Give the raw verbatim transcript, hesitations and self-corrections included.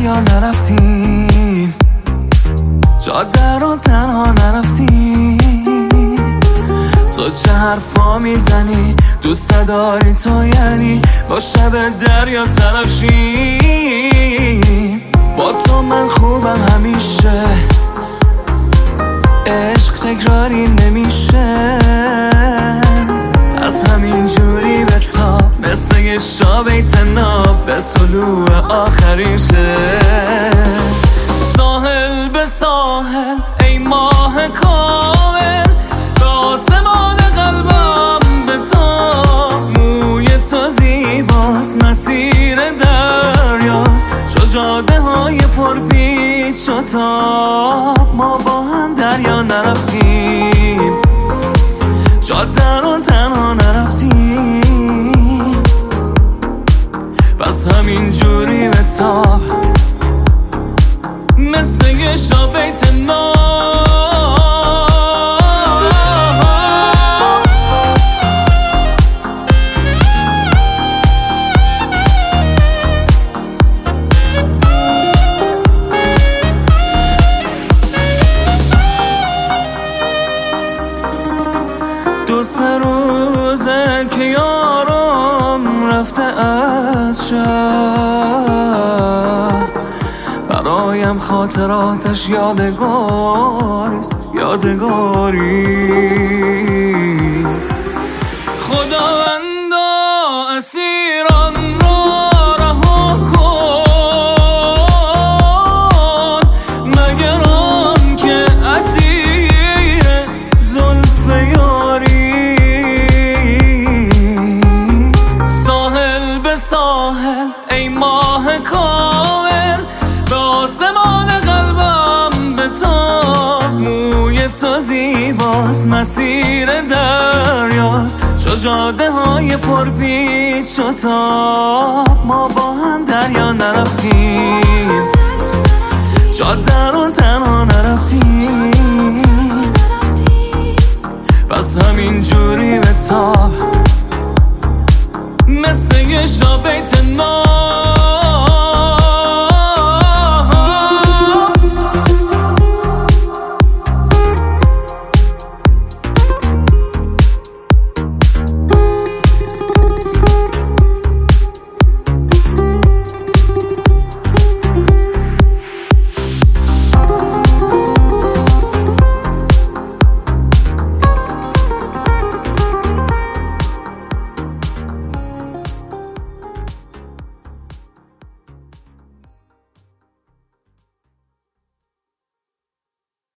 دریا نرفتیم، جاده رو تنها نرفتیم. تو چه حرفا میزنی؟ دوست داری تو یعنی با شب دریا تراشیم. با تو من خوبم همیشه، عشق تکراری نمیشه. از همین جوری به تا مثل یه شابه تناب به طلوع آخرین شب. ساحل به ساحل ای ماه کامل، به آسمان قلبم به تا. موی تو زیباست، مسیر دریاست، چو جاده های پر پیچ و تاب. ما با هم دریا نرفتیم، جاده رو تنها نرفتیم. پس همین جوری به تاب مثل یه شب بیت ناب. دو سه روزه که یارم رفته از شهر، برایم خاطراتش یادگاریست، یادگاریست. خداوندا اسیران را رها کن، مگر آن که اسیر زلف یاریست. ساحل به ساحل ای ماه کامل، به آسمان قلبم به تا. موی تو زیباست، مسیر دریاست، چو جاده های پر پیچ و تاب. ما با هم دریا نرفتیم، جاده رو تنها نرفتیم. پس همین جوری